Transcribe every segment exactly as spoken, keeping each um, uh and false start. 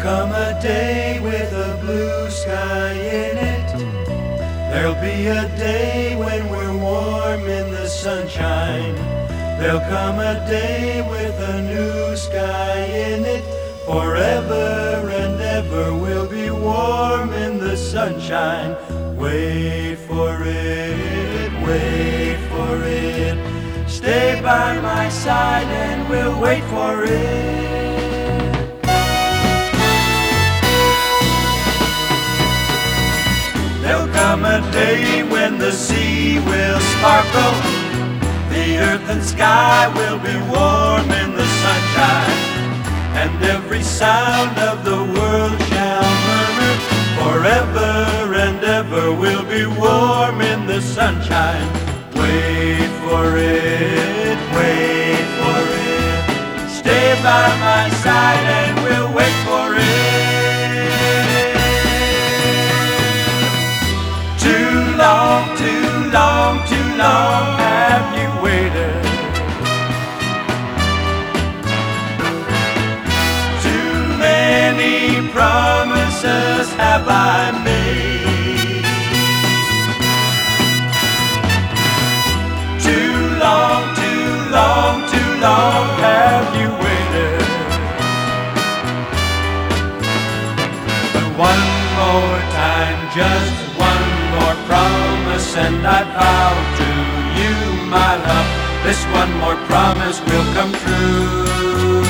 come a day with a blue sky in it. There'll be a day when we're warm in the sunshine. There'll come a day with a new sky in it. Forever and ever we'll be warm in the sunshine. Wait for it, wait for it. Stay by my side and we'll wait for it. There'll come a day when the sea will sparkle. The earth and sky will be warm in the sunshine. And every sound of the world shall murmur. Forever and ever we'll be warm in the sunshine. Wait for it, wait for it. Stay by my side and we'll wait for it. Too long, too long, too long have you waited. Too many promises have I made. Too long, too long, too long have you waited. But one more time, just one more promise, and I vow to you, my love, this one more promise will come true.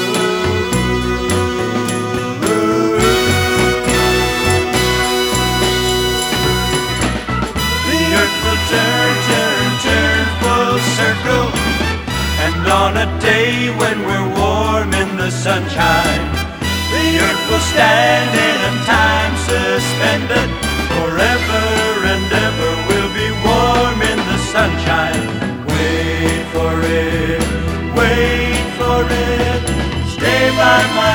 The earth will turn, turn, turn full circle, and on a day when we're warm in the sunshine, the earth will stand in time suspended. Forever and ever we'll be warm in the sunshine. Wait for it, wait for it. Stay by my